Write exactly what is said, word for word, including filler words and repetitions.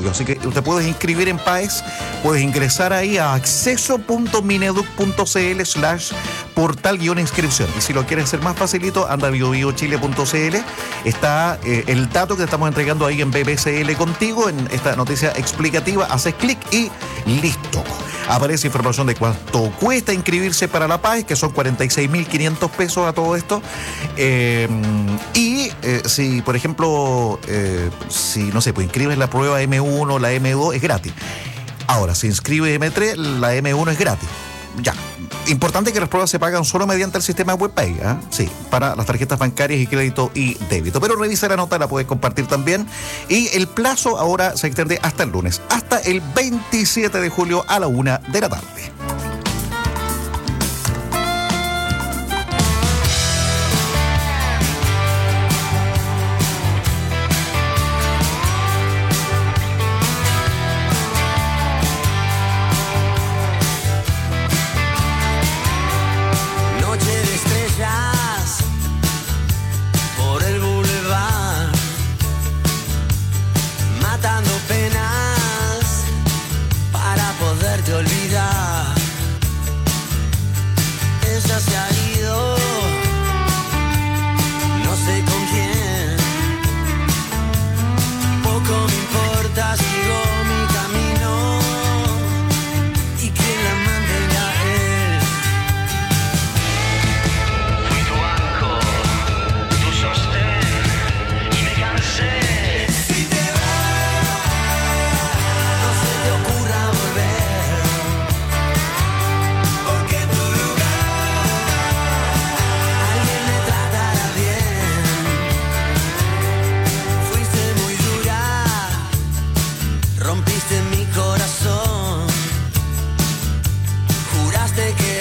estudio. Así que usted puede inscribir en PAES, puedes ingresar ahí a acceso.mineduc.cl slash portal guión inscripción. Y si lo quieres hacer más facilito, anda a biobiochile punto c l. Está eh, el dato que te estamos entregando ahí en B B C L contigo, en esta noticia explicativa. Haces clic y listo. Aparece información de cuánto cuesta inscribirse para la PAES, que son cuarenta y seis mil quinientos pesos a todo esto. Eh, y eh, si, por ejemplo, eh, si, no sé, pues inscribes la prueba M uno, la M dos, es gratis. Ahora, si inscribes M tres, la M uno es gratis. Ya. Importante que las pruebas se pagan solo mediante el sistema WebPay, ¿eh? Sí, para las tarjetas bancarias y crédito y débito. Pero revisa la nota, la puedes compartir también. Y el plazo ahora se extiende hasta el lunes, hasta el veintisiete de julio a la una de la tarde. Rompiste mi corazón, juraste que